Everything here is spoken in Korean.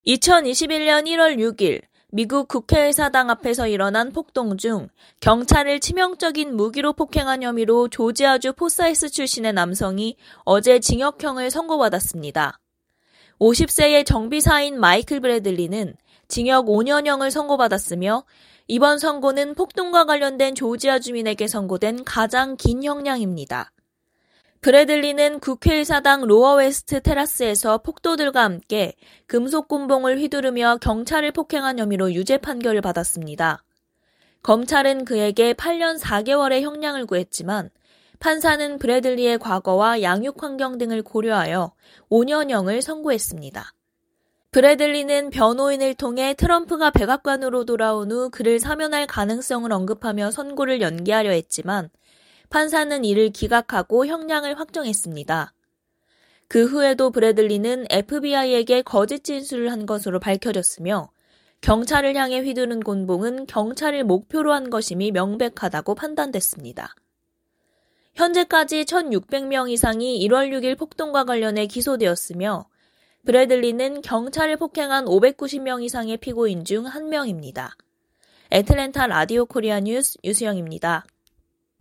2021년 1월 6일 미국 국회의사당 앞에서 일어난 폭동 중 경찰을 치명적인 무기로 폭행한 혐의로 조지아주 포사이스 출신의 남성이 어제 징역형을 선고받았습니다. 50세의 정비사인 마이클 브래들리는 징역 5년형을 선고받았으며 이번 선고는 폭동과 관련된 조지아 주민에게 선고된 가장 긴 형량입니다. 브래들리는 국회의사당 로어 웨스트 테라스에서 폭도들과 함께 금속 곤봉을 휘두르며 경찰을 폭행한 혐의로 유죄 판결을 받았습니다. 검찰은 그에게 8년 4개월의 형량을 구했지만 판사는 브래들리의 과거와 양육 환경 등을 고려하여 5년형을 선고했습니다. 브래들리는 변호인을 통해 트럼프가 백악관으로 돌아온 후 그를 사면할 가능성을 언급하며 선고를 연기하려 했지만 판사는 이를 기각하고 형량을 확정했습니다. 그 후에도 브래들리는 FBI에게 거짓 진술을 한 것으로 밝혀졌으며 경찰을 향해 휘두른 곤봉은 경찰을 목표로 한 것임이 명백하다고 판단됐습니다. 현재까지 1,600명 이상이 1월 6일 폭동과 관련해 기소되었으며 브래들리는 경찰을 폭행한 590명 이상의 피고인 중 한 명입니다. 애틀랜타 라디오 코리아 뉴스 유수영입니다.